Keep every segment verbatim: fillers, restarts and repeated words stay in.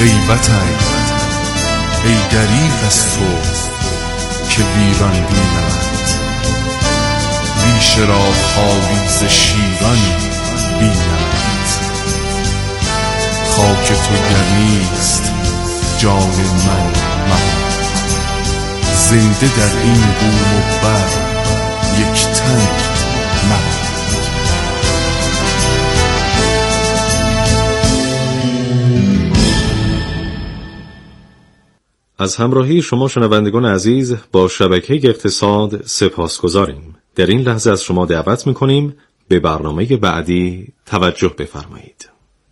ای وطن ای دریغ از تو که ویران بینمت، ریشه را خالی ز شیران بینمت. خاک تو گرمیست جان من مهان، زنده در این بوم و بر یک تن من. از همراهی شما شنوندگان عزیز با شبکه اقتصاد سپاسگزاریم. در این لحظه از شما دعوت می‌کنیم به برنامه بعدی توجه بفرمایید.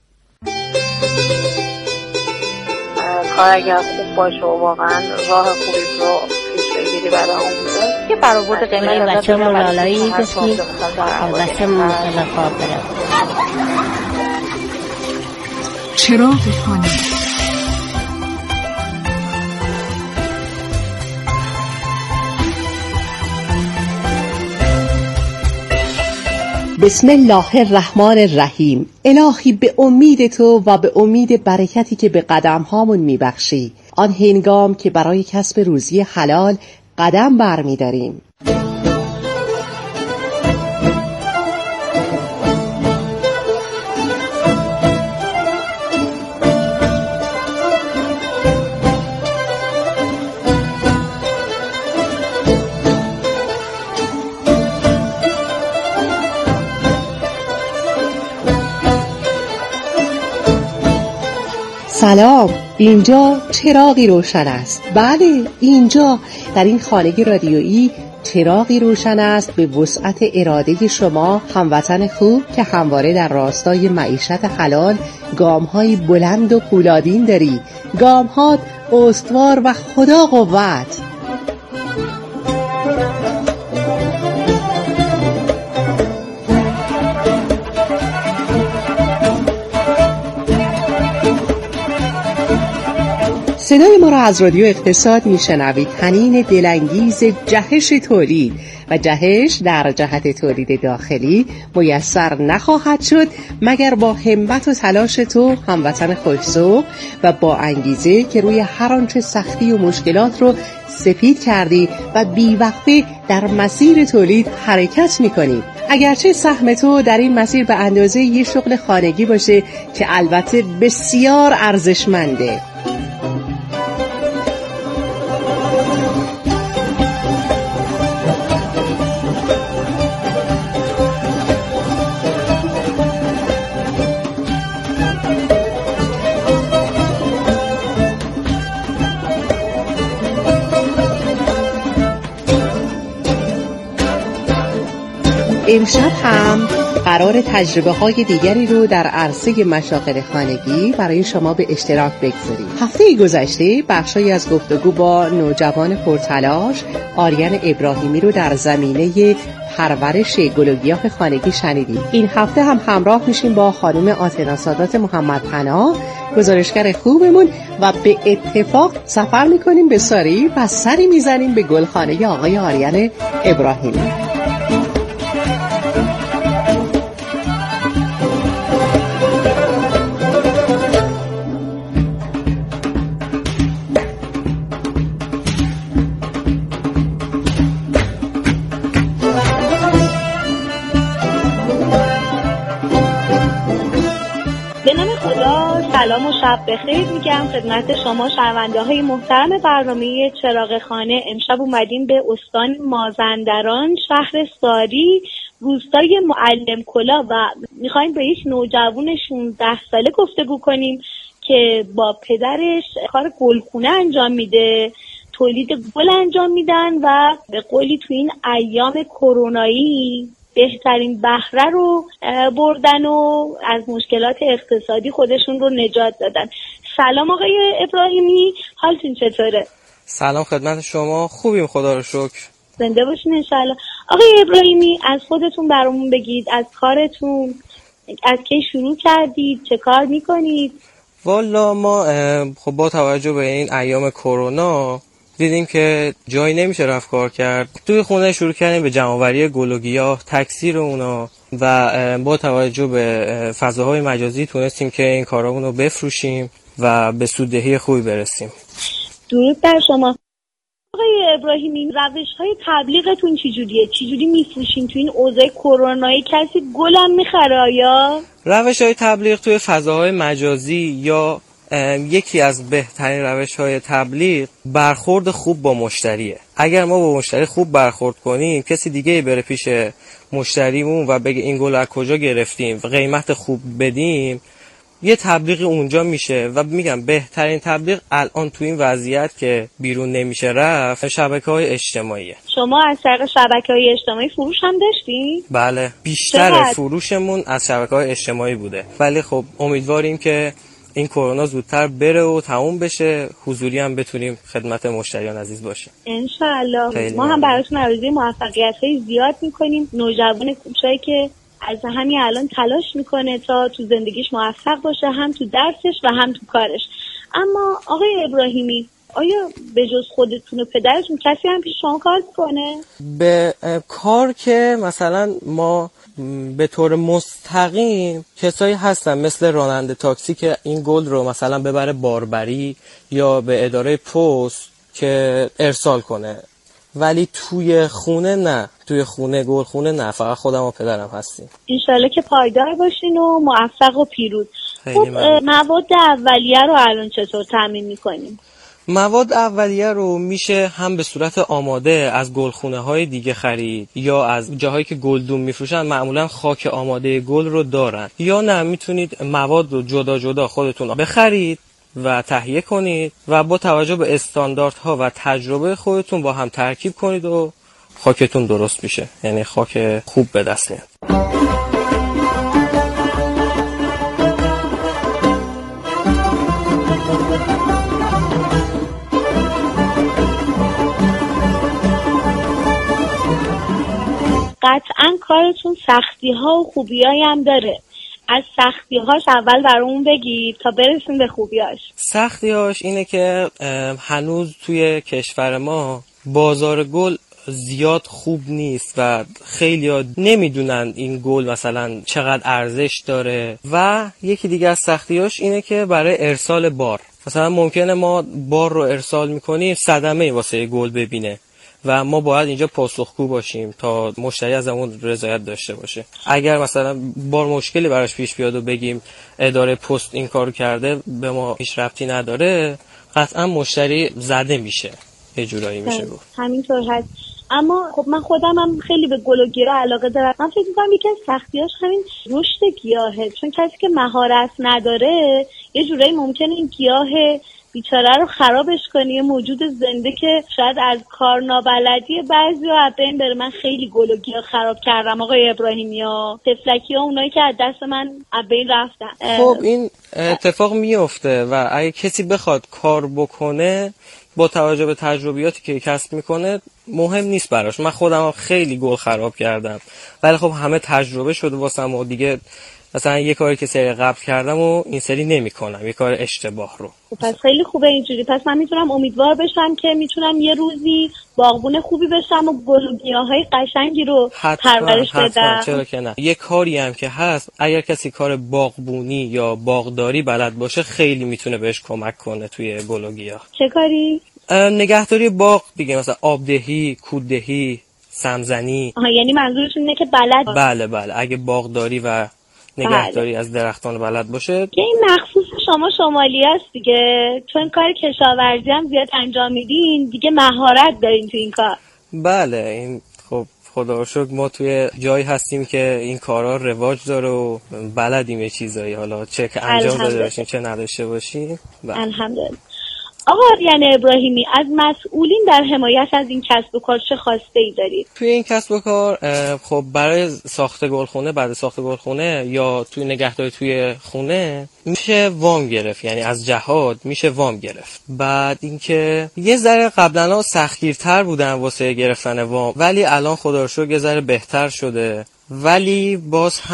کار اگر خوب باشه و واقعا راه خوبی رو پیش بگیری برای آموزش که برآورد قیمت بچه مولالایی گفتی بچه ممکنه خواب بره. چراغ خانه. بسم الله الرحمن الرحیم. الهی به امید تو و به امید برکتی که به قدم هامون میبخشی، آن هنگام که برای کسب روزی حلال قدم برمیداریم، سلام، اینجا چراغی روشن است. بله، اینجا در این خانه رادیویی چراغی روشن است به وسعت اراده شما هموطن خوب که همواره در راستای معیشت حلال گام‌های بلند و پولادین داری. گام‌هات استوار و خدا قوت. صدای ما را از رادیو اقتصاد میشنوید. حنین دلانگیز جهش تولید و جهش در جهت تولید داخلی میسر نخواهد شد مگر با همت و تلاش تو هموطن خوش‌ذوق و با انگیزه که روی هر آنچه سختی و مشکلات رو سپید کردی و بی‌وقفه در مسیر تولید حرکت میکنی. اگرچه سهم تو در این مسیر به اندازه یه شغل خانگی باشه که البته بسیار ارزشمنده. امشب هم قرار تجربه های دیگری رو در عرصه مشاغل خانگی برای شما به اشتراک بگذاریم. هفته گذشته بخشی از گفتگو با نوجوان پرتلاش آریان ابراهیمی رو در زمینه پرورش گل و گیاه خانگی شنیدیم. این هفته هم همراه میشیم با خانم آتنا سادات محمد پناه، گزارشگر خوبمون، و به اتفاق سفر میکنیم به ساری و سری میزنیم به گلخانه آقای آریان ابراهیمی. سلام و شب بخیر میگم خدمت شما شنونده های محترم برنامه چراغ خانه. امشب اومدیم به استان مازندران، شهر ساری، روستای معلم کلا و میخوایم به یک نوجوان شانزده ساله گفتگو کنیم که با پدرش کار گلخونه انجام میده، تولید گل انجام میدن و به قولی تو این ایام کرونایی بهترین بهره رو بردن و از مشکلات اقتصادی خودشون رو نجات دادن. سلام آقای ابراهیمی، حالتون چطوره؟ سلام خدمت شما، خوبیم خدا رو شکر. زنده باشین انشالله. آقای ابراهیمی از خودتون برامون بگید، از کارتون، از کی شروع کردید، چه کار میکنید؟ والا ما خب با توجه به این ایام کرونا دیدیم که جایی نمیشه رفت کار کرد. توی خونه شروع کردیم به جمع‌آوری گل و گیاه، تکثیر اونا و با توجه به فضاهای مجازی تونستیم که این کارامون رو بفروشیم و به سوددهی خوبی برسیم. درود بر شما. آقای ابراهیمی، روش‌های تبلیغتون چجوریه؟ چجوری میفروشین تو این اوضاع کرونایی؟ کسی گلم میخره آیا؟ روش‌های تبلیغ توی فضاهای مجازی یا یکی از بهترین روش‌های تبلیغ برخورد خوب با مشتریه. اگر ما با مشتری خوب برخورد کنیم، کسی دیگه بره پیش مشتریمون و بگه این گل از کجا گرفتیم و قیمت خوب بدیم، یه تبلیغ اونجا میشه. و میگم بهترین تبلیغ الان تو این وضعیت که بیرون نمیشه رفت، شبکه‌های اجتماعیه. شما از طریق شبکه‌های اجتماعی فروش هم داشتین؟ بله، بیشتر فروشمون از شبکه‌های اجتماعی بوده، ولی خب امیدواریم که این کرونا زودتر بره و تموم بشه، حضوری هم بتونیم خدمت مشتریان عزیز باشیم ان شاء الله. ما هم براتون آرزوی موفقیت‌های زیاد می‌کنیم. نوجوان کوچایی که از همین الان تلاش میکنه تا تو زندگیش موفق باشه، هم تو درسش و هم تو کارش. اما آقای ابراهیمی، آیا به جز خودتون و پدرتون کسی هم پیش شما کار کنه؟ به کار که مثلا ما به طور مستقیم کسایی هستن مثل راننده تاکسی که این گل رو مثلا ببره باربری یا به اداره پست که ارسال کنه، ولی توی خونه نه. توی خونه گل خونه نه، فقط خودم و پدرم هستیم. انشالله که پایدار باشین و موفق و پیروز. خب مواد اولیه رو الان چطور تامین میکنیم؟ مواد اولیه رو میشه هم به صورت آماده از گلخونه های دیگه خرید، یا از جاهایی که گلدون میفروشن معمولا خاک آماده گل رو دارن، یا نه میتونید مواد رو جدا جدا خودتون بخرید و تهیه کنید و با توجه به استانداردها و تجربه خودتون با هم ترکیب کنید و خاکتون درست میشه، یعنی خاک خوب به دست میاد. قطعا کارتون سختی ها و خوبی هایی هم داره. از سختی هاش اول برامون بگید تا برسیم به خوبیاش. سختی هاش اینه که هنوز توی کشور ما بازار گل زیاد خوب نیست و خیلی‌ها نمیدونن این گل مثلا چقدر ارزش داره. و یکی دیگه از سختیاش اینه که برای ارسال بار، مثلا ممکنه ما بار رو ارسال میکنیم صدمه واسه گل ببینه و ما باید اینجا پاسخگو باشیم تا مشتری از اون رضایت داشته باشه. اگر مثلا بار مشکلی براش پیش بیاد و بگیم اداره پست این کارو کرده به ما هیچ ربطی نداره، قطعا مشتری زده میشه، یه جورایی میشه گفت. همینطور هست. اما خب من خودم هم خیلی به گل و گیاه علاقه دارم. من فکر می‌کنم یکی از سختیاش همین رشد گیاهه، چون کسی که مهارت نداره یه جورایی ممکنه این گیاه بیچاره رو خرابش کنی. یه موجود زنده که شاید از کار نابلدی بعضیا بین بره. من خیلی گل و گیاه خراب کردم آقای ابراهیمی ها، تفلکی ها، اونایی که از دست من بین رفتن. خب این اتفاق میفته و اگه کسی بخواد کار بکنه با توجه به تجربیاتی که کسب میکنه مهم نیست براش. من خودم خیلی گل خراب کردم ولی خب همه تجربه شده واسم و دیگه مثلا یه کاری که سری قبل کردم و این سری نمی کنم، یه کار اشتباه رو. پس خیلی خوبه اینجوری. پس من میتونم امیدوار بشم که میتونم یه روزی باغبون خوبی بشم و گل و گیاهای قشنگی رو پرورش بدم. چرا که نه. یه کاری هم که هست، اگر کسی کار باغبونی یا باغداری بلد باشه خیلی میتونه بهش کمک کنه توی گل و گیاه. چه کاری؟ نگهداری باغ دیگه، مثلا آبدهی، کوددهی، سمزنی. آها، یعنی منظورشون اینه که بلد. بله بله، اگه باغداری و نگهداری بله. از درختان بلد باشه. که این مخصوص شما شمالی هست دیگه، چون کار کشاورزی هم زیاد انجام میدین دیگه، مهارت دارین تو این کار. بله، این خب خدا رو شکر ما توی جایی هستیم که این کارا رواج داره و بلدیم یه چیزایی، حالا چه که انجام داده باشیم چه نداشته باشیم. بله. الحمدلله. آقا آریان ابراهیمی، از مسئولین در حمایت از این کسب و کار چه خواسته ای دارید؟ توی این کسب و کار خب برای ساخت گلخونه، بعد ساخت گلخونه یا توی نگهداری توی خونه میشه وام گرفت، یعنی از جهاد میشه وام گرفت. بعد اینکه یه ذره قبلا سختگیرتر بودن واسه گرفتن وام، ولی الان خدا رو شکر یه ذره بهتر شده، ولی باز هم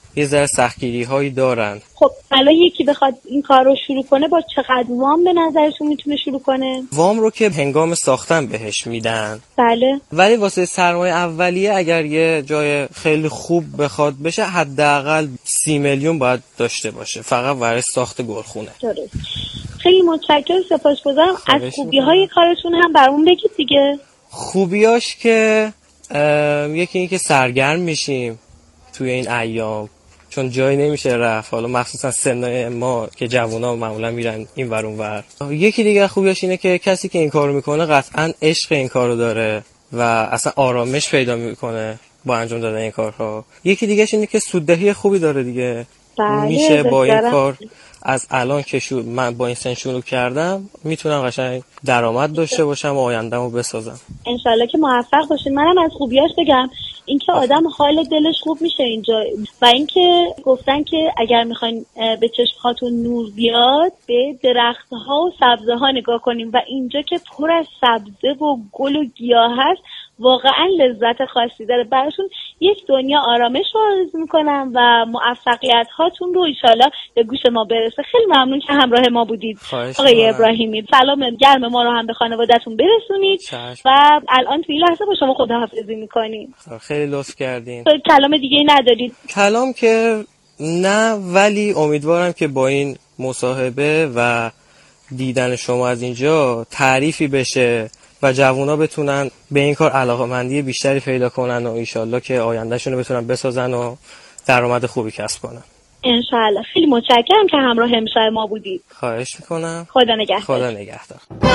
یه ذره سختگیری هایی دارن. خب الان یکی بخواد این کار رو شروع کنه با چقدر وام به نظرشون میتونه شروع کنه؟ وام رو که هنگام ساختن بهش میدن. بله. ولی واسه سرمایه اولیه اگر یه جای خیلی خوب بخواد بشه حداقل سی میلیون باید داشته باشه فقط برای ساخت گلخونه. درست. خیلی متشکرم، سپاسگزارم. از خوبی‌های کارتون هم برامون بگید دیگه. خوبیاش که یکی این که سرگرم میشیم توی این ایام چون جایی نمیشه رفت، حالا مخصوصا سن ما که جوونا معمولا میرن این ور اون ور. یکی دیگه خوبیاش اینه که کسی که این کارو میکنه قطعا عشق این کارو داره و اصلا آرامش پیدا میکنه با انجام دادن این کارها. یکی دیگهش اینه که سوددهی خوبی داره دیگه. بله میشه با این بسیاره. کار از الان که شو من با این سن شروع کردم میتونم قشنگ درآمد داشته باشم و آینده‌مو بسازم. انشالله که موفق باشین. منم از خوبیاش بگم اینکه آدم حال دلش خوب میشه اینجا و اینکه گفتن که اگر میخواین به چشماتون نور بیاد به درخت‌ها و سبزه‌ها نگاه کنیم و اینجا که پر از سبزه و گل و گیاه هست واقعا لذت خاصی داره. براشون یک دنیا آرامش رو آرزو میکنم و موفقیت هاتون رو انشالله به گوش ما برسه. خیلی ممنون که همراه ما بودید آقای ابراهیمی. سلام گرم ما رو هم به خانواده‌تون برسونید. چشم. و الان توی لحظه با شما خداحافظی میکنیم. خیلی لطف کردین. کلام دیگه ندارید؟ کلام که نه، ولی امیدوارم که با این مصاحبه و دیدن شما از اینجا تعریفی بشه و جوونا بتونن به این کار علاقه‌مندی بیشتری پیدا کنن و انشالله که آیندهشون رو بتونن بسازن و درآمد خوبی کسب کنن. انشالله. خیلی متشکرم که همراه همشهر ما بودید. خواهش میکنم. خدا نگهدار. خدا نگهدار.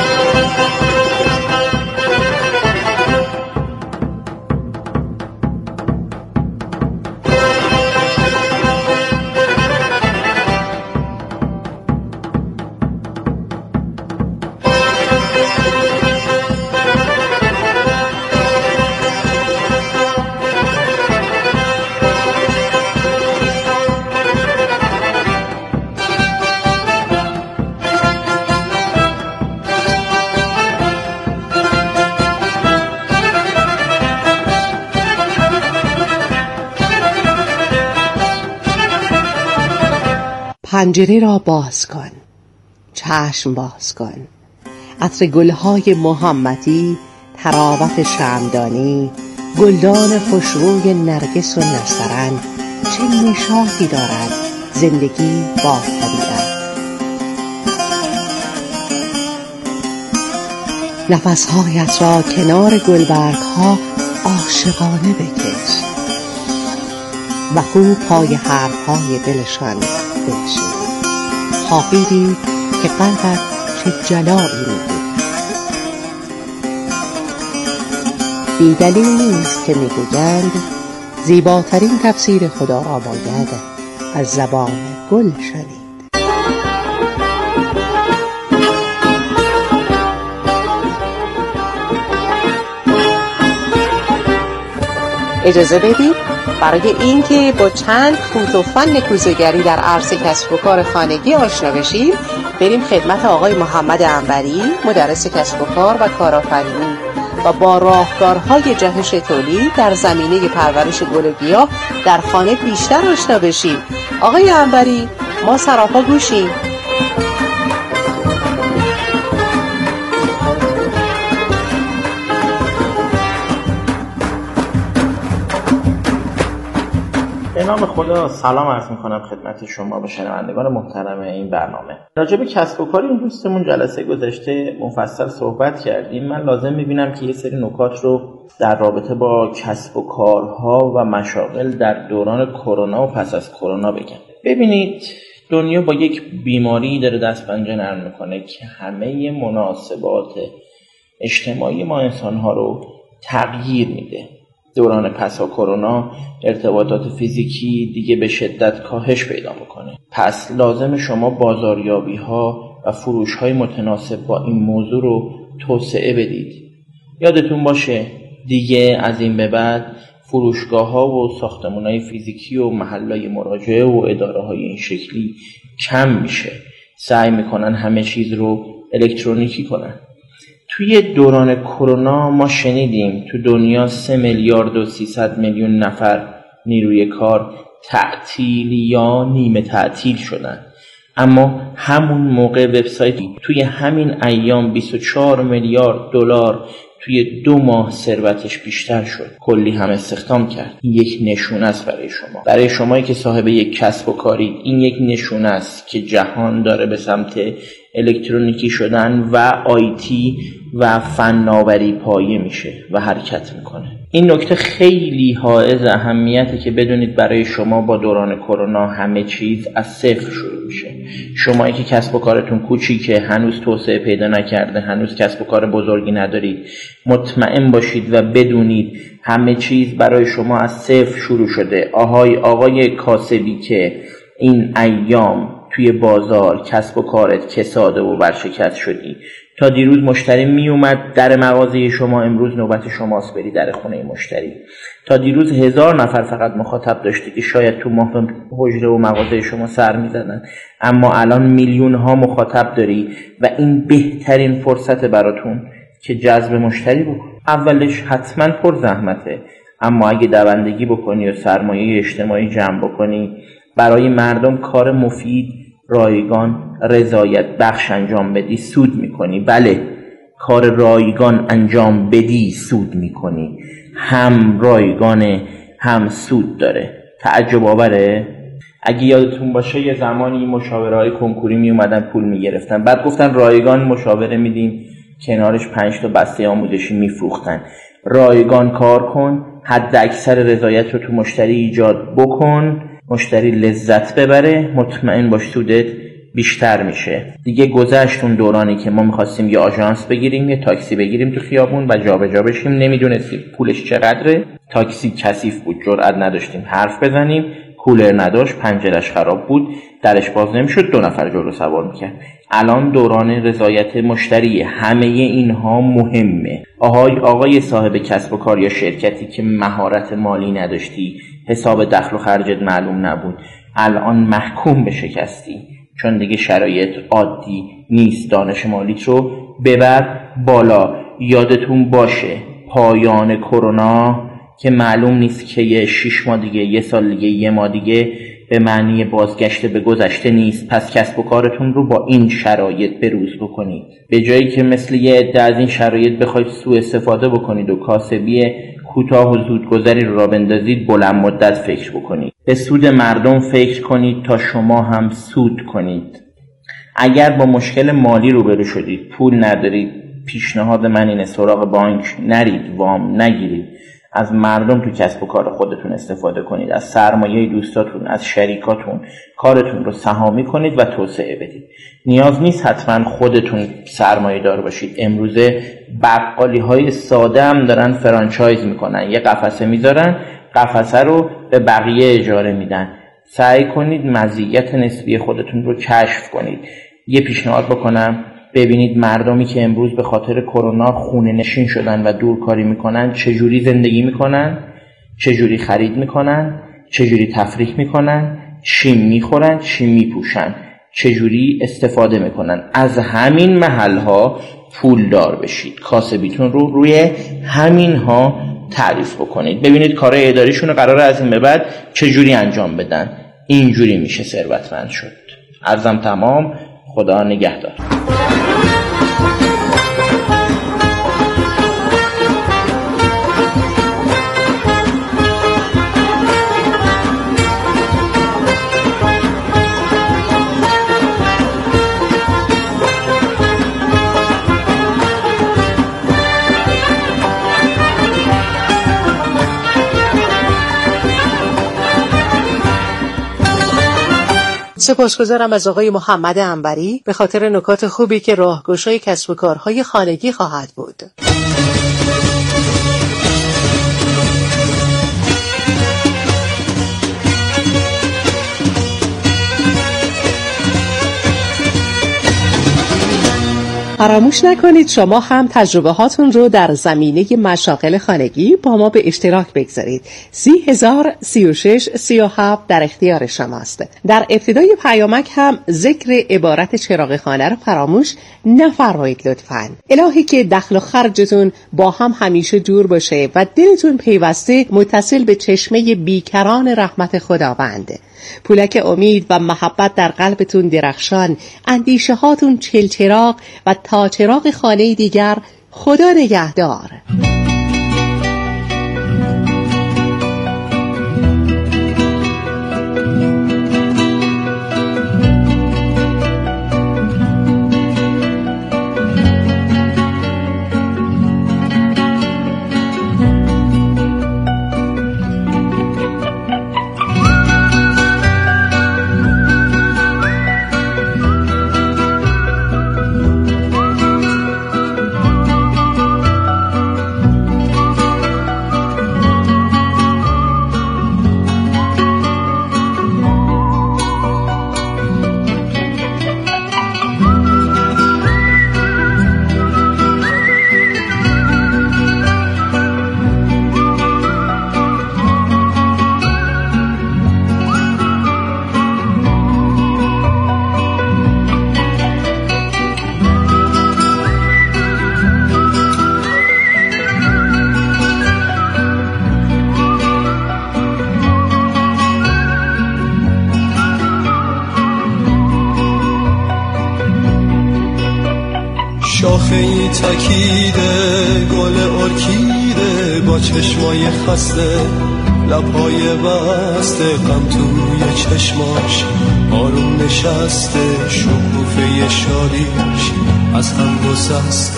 پنجره را باز کن، چشم باز کن. عطر گلهای محمدی، تراوت شمعدانی، گلدان خوشروی نرگس و نسترن. چه نشاطی دارد زندگی با طبیعت. نفسهایت را کنار گلبرگها عاشقانه بکش و خوب پای حرفهای دلشان بنشین. خواهی دید که قلبت چه جلایی می‌گیرد. بی دلیل نیست که میگویند زیباترین تفسیر خدا را باید از زبان گل شنید. اجازه بدید برای اینکه با چند فوت و فن کوزه‌گری در عرصه کسب و کار خانگی آشنا بشیم، بریم خدمت آقای محمد عنبری، مدرس کسب و کار و کارآفرینی و با راهکارهای جهش تولید در زمینه پرورش گل و گیاه در خانه بیشتر آشنا بشیم. آقای عنبری، ما سراپا گوشیم. به نام خدا سلام عرض میکنم خدمت شما و شنوندگان محترم این برنامه. راجع به کسب و کار این دوستمون جلسه گذشته مفصل صحبت کردیم. من لازم میبینم که یه سری نکات رو در رابطه با کسب و کارها و مشاغل در دوران کرونا و پس از کرونا بگم. ببینید دنیا با یک بیماری داره دست پنجه نرم میکنه که همه مناسبات اجتماعی ما انسانها رو تغییر میده. دوران پس از کرونا ارتباطات فیزیکی دیگه به شدت کاهش پیدا میکنه. پس لازم شما بازاریابی ها و فروش های متناسب با این موضوع رو توسعه بدید. یادتون باشه دیگه از این به بعد فروشگاه ها و ساختمان های فیزیکی و محل های مراجعه و اداره های این شکلی کم میشه. سعی میکنن همه چیز رو الکترونیکی کنن. توی دوران کرونا ما شنیدیم تو دنیا سه میلیارد و سیصد میلیون نفر نیروی کار تعطیل یا نیمه تعطیل شدن، اما همون موقع وبسایت توی همین ایام بیست و چهار میلیارد دلار توی دو ماه ثروتش بیشتر شد، کلی هم استخدام کرد. این یک نشونه است برای شما، برای شمایی که صاحب یک کسب و کاری، این یک نشونه است که جهان داره به سمت الکترونیکی شدن و آیتی و فناوری پایه میشه و حرکت میکنه. این نکته خیلی حائز اهمیته که بدونید برای شما با دوران کرونا همه چیز از صفر شروع میشه. شمایی که کسب و کارتون کوچیکه، هنوز توسعه پیدا نکرده، هنوز کسب و کار بزرگی ندارید، مطمئن باشید و بدونید همه چیز برای شما از صفر شروع شده. آهای آقای کاسبی که این ایام توی بازار کسب و کارت کساده و ورشکست شدی، تا دیروز مشتری می اومد در مغازه شما، امروز نوبت شماست بری در خونه مشتری. تا دیروز هزار نفر فقط مخاطب داشتی که شاید تو ماه حجره و مغازه شما سر می زدن، اما الان میلیون ها مخاطب داری و این بهترین فرصت براتون که جذب مشتری بکن. اولش حتما پر زحمته، اما اگه دوندگی بکنی و سرمایه اجتماعی جمع بکنی، برای مردم کار مفید، رایگان، رضایت بخش انجام بدی، سود میکنی. بله، کار رایگان انجام بدی سود میکنی، هم رایگانه هم سود داره. تعجب آوره؟ اگه یادتون باشه یه زمانی مشاورهای کنکوری می اومدن پول میگرفتن، بعد گفتن رایگان مشاوره میدیم، کنارش پنج تا بسته آموزشی میفروختن. رایگان کار کن، حد اکثر رضایت رو تو مشتری ایجاد بکن، مشتری لذت ببره، مطمئن باش سودت بیشتر میشه. دیگه گذشت اون دورانی که ما میخواستیم یه آژانس بگیریم، یه تاکسی بگیریم تو خیابون و جابجا بشیم، نمیدونستیم پولش چقدره، تاکسی کثیف بود، جرئت نداشتیم حرف بزنیم، کولر نداشت، پنجرش خراب بود، درش باز نمیشد، دو نفر جلو سوار میکرد. الان دوران رضایت مشتری، همه اینها مهمه. آهای آقای صاحب کسب و کار یا شرکتی که مهارت مالی نداشتی، حساب دخل و خرجت معلوم نبود، الان محکوم به شکستی، چون دیگه شرایط عادی نیست. دانش مالیت رو ببر بالا. یادتون باشه پایان کرونا که معلوم نیست که یه شش ماه دیگه، یه سال دیگه، یه ماه دیگه، به معنی بازگشت به گذشته نیست. پس کسب و کارتون رو با این شرایط بروز بکنید، به جایی که مثل یه عده از این شرایط بخواید سوء استفاده بکنید و کاسبی کوتاه و زودگذری رو را بندازید، بلند مدت فکر بکنید، به سود مردم فکر کنید تا شما هم سود کنید. اگر با مشکل مالی روبرو شدید، پول ندارید، پیشنهاد من اینه سراغ بانک نرید، وام نگیرید، از مردم تو کسب و کار خودتون استفاده کنید، از سرمایه دوستاتون، از شریکاتون کارتون رو سهامی کنید و توسعه بدید. نیاز نیست حتما خودتون سرمایه دار باشید. امروزه بقالی های ساده هم دارن فرانچایز میکنن، یه قفسه میذارن، قفسه رو به بقیه اجاره میدن. سعی کنید مزیت نسبی خودتون رو کشف کنید. یه پیشنهاد بکنم، ببینید مردمی که امروز به خاطر کرونا خونه نشین شدن و دورکاری میکنن چجوری زندگی میکنن، چجوری خرید میکنن، چجوری تفریح میکنن، چی میخورن، چی میپوشن، چجوری استفاده میکنن. از همین محلها پول دار بشید، کاسبیتون رو روی همینها تعریف بکنید. ببینید کارهای اداریشون رو قراره از این به بعد چجوری انجام بدن. اینجوری میشه ثروتمند شد. عرضم تمام. خدا نگهدار. سپاسگزارم از آقای محمد انوری به خاطر نکات خوبی که راهگشای کسب و کارهای خانگی خواهد بود. فراموش نکنید شما هم تجربه هاتون رو در زمینه مشاغل خانگی با ما به اشتراک بگذارید. سی هزار سی و شش سی و هفت در اختیار شماست. در ابتدای پیامک هم ذکر عبارت چراغ خانه رو فراموش نفرمایید لطفاً. الهی که دخل و خرجتون با هم همیشه جور باشه و دلتون پیوسته متصل به چشمه بیکران رحمت خداوند. پولک امید و محبت در قلبتون درخشان، اندیشه هاتون چلچراغ و تا چراغ خانه دیگر. خدا نگهدار. شاخه‌ای تکیده گل ارکیده با چشمای خسته، لبهای بسته غم توی چشماش، آروم نشسته شکوفه شادیش از هم گسسته.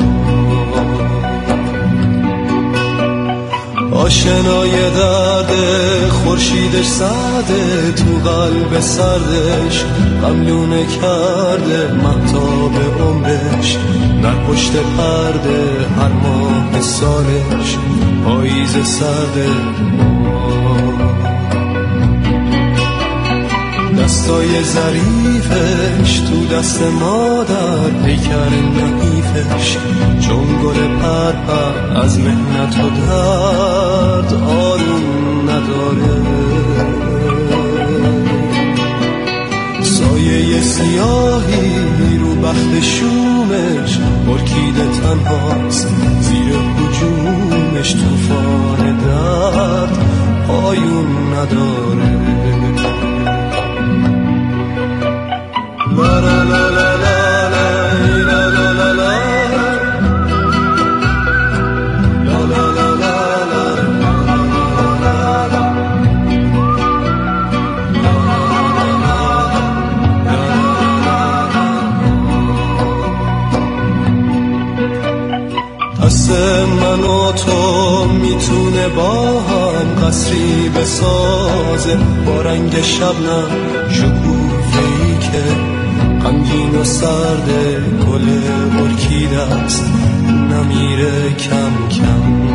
آشنای درد خورشیدش سرده، تو قلب سردش غملونه کرده مهتاب عمرش، در پشت پرده هر ماه سالش پاییز سرده. دستای ظریفش تو دست مادر، پیکر نحیفش چون گل پرپر از مهنت و درد آروم نداره. سایه سیاهی رو بخت شومش، ارکیده تنهاست زیر هجومش، طوفان درد پایون نداره. لا لا لا لا لا لا لا لا لا دست من و تو میتونه با هم قصری بسازه، با رنگ شبنم شکوفه‌ای که غمگین و سرده گل ارکیده است نمیره کم کم.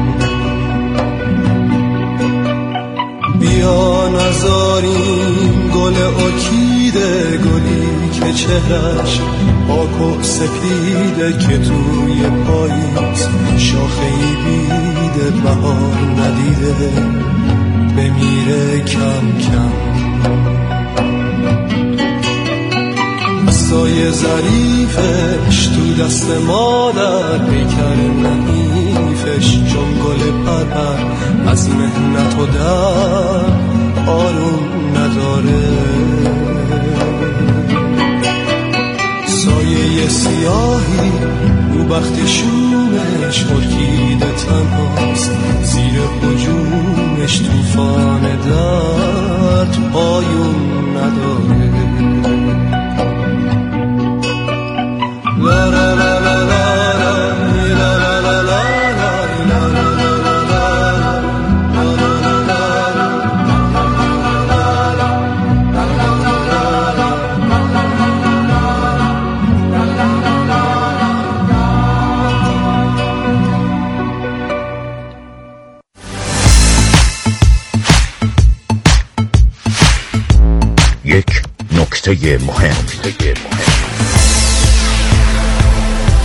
بیا نذاریم گل ارکیده، گلی که چهرش پاک و سپیده، که توی پاییز شاخه‌ای بیده بهار ندیده بمیره کم کم. دستای ظریفش تو دست مادر، پیکر نحیفش چون گل پرپر از مهنت و درد آروم نداره. سایه سیاهی رو بخت شومش، ارکیده تنهاست زیر هجومش، طوفان درد پایون نداره. لا لا لا لا یک نکته مهم.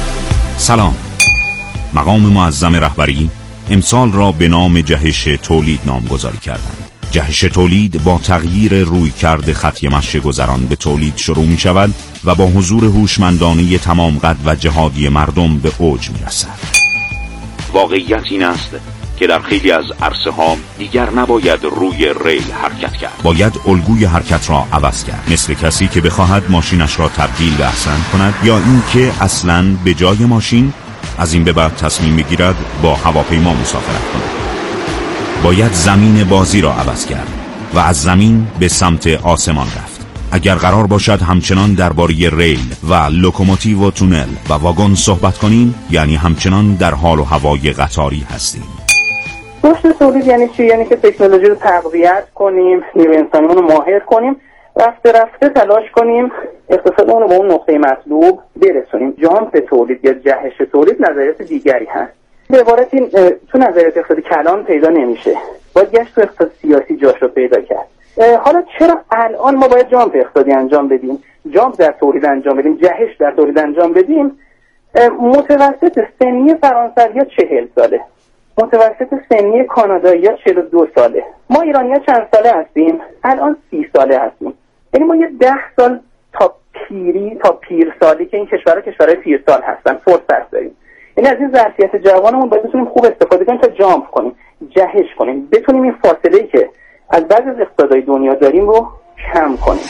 سلام. مقام معظم رهبری امسال را به نام جهش تولید نامگذاری کردند. جهش تولید با تغییر رویکرد خط مشی گذران به تولید شروع می شود و با حضور هوشمندانه تمام قد و جهادی مردم به اوج می رسد. واقعیت این است که در خیلی از عرصه ها دیگر نباید روی ریل حرکت کرد. باید الگوی حرکت را عوض کرد، مثل کسی که بخواهد ماشینش را تبدیل به احسن کند یا اینکه اصلاً به جای ماشین از این به بعد تصمیم بگیرد با هواپیما مسافرت کند. باید زمین بازی را عوض کرد و از زمین به سمت آسمان رفت. اگر قرار باشد همچنان درباره ریل و لوکوموتیو و تونل و واگن صحبت کنیم، یعنی همچنان در حال و هوای قطاری هستیم. رشد تولید یعنی چی؟ یعنی که تکنولوژی رو تقویت کنیم، نیروی انسانیمون رو ماهر کنیم، رفته رفته تلاش کنیم اقتصادمون رو به اون نقطه مطلوب برسونیم. جامپ تولید یا جهش تولید نظریات دیگری هست. به عبارت این تو نظریات اقتصادی کلان پیدا نمیشه، باید گشت تو اقتصاد سیاسی جاش رو پیدا کرد. حالا چرا الان ما باید جامپ اقتصادی انجام بدیم، جامپ در تولید انجام بدیم، جهش در تولید انجام بدیم؟ متوسط سنی فرانسوی‌ها چهل ساله، متوسط سنی کانادایی‌ها چهل و دو ساله. ما ایرانی‌ها چند ساله هستیم؟ الان سی ساله هستیم. یعنی ما یه ده سال تا پیری تا پیرسالی که این کشورها کشورهای پیرسال هستن فرصت داریم. یعنی از این ظرفیت جوانمون باید بتونیم خوب استفاده کنیم تا جامپ کنیم، جهش کنیم، بتونیم این فاصله‌ای که از بعضی از اقتصادهای دنیا داریم رو کم کنیم.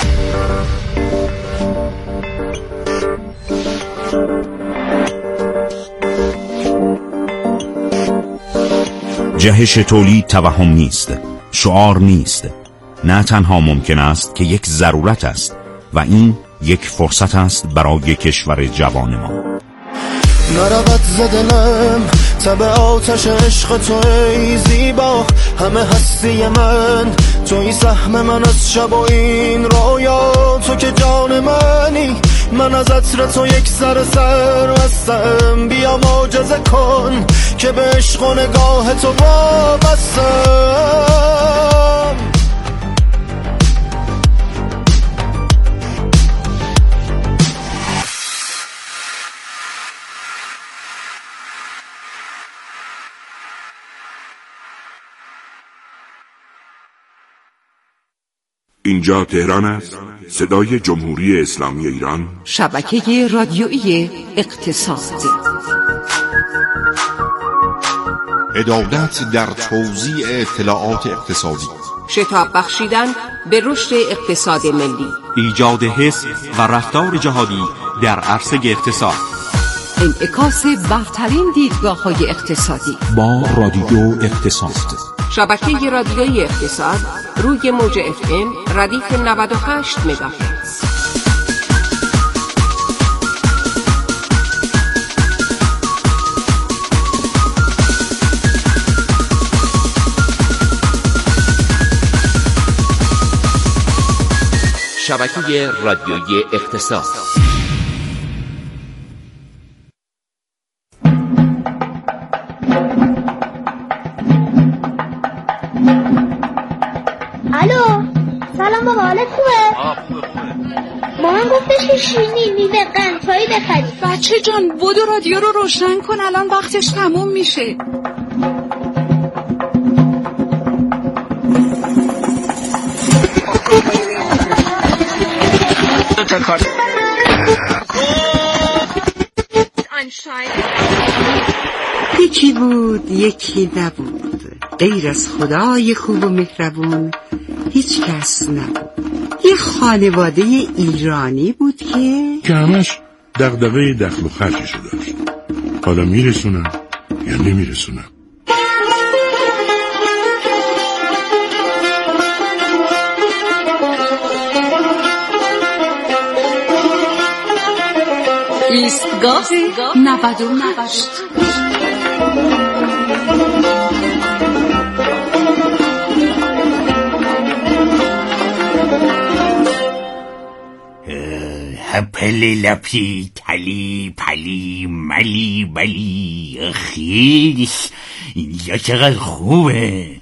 جهش تولید توهم نیست، شعار نیست، نه تنها ممکن است که یک ضرورت است و این یک فرصت است برای کشور جوان ما. نرود زدنم تب آتش عشق تو ای زیبا، همه هستی من توی سهم من از شب و این رویا، تو که جان منی، من از عطر تو یک سر سر بستم، بیا معجزه کن که به عشق و نگاه تو وابستم. اینجا تهران است، صدای جمهوری اسلامی ایران، شبکه رادیویی اقتصاد. عدالت در توزیع اطلاعات اقتصادی، شتاب بخشیدن به رشد اقتصاد ملی، ایجاد حس و رفتار جهادی در عرصه اقتصاد، انعکاس برترین دیدگاه‌های اقتصادی با رادیو اقتصاد. شبکه رادیویی اقتصاد روی موج اف ام ردیف نود و هشت مگاهرتز. شبکه رادیویی اقتصاد. الو، سلام بابا، حالت خوبه؟ آه خوبه خوبه. مامان گفتش که شیرینی میوه قندهایی بخری. بچه جان بودو رادیو رو روشن کن، الان وقتش تموم میشه. یکی بود یکی نبود، غیر از خدای خوب و مهربون هیچ کس نبود. یه خانواده ایرانی بود که که همش دغدغه دخل و خرجشو داشت. حالا میرسونم یا نمیرسونم؟ ایستگاه نود و هشت. پلی لپی تلی پلی ملی بلی خیلی اینجا چقدر خوبه.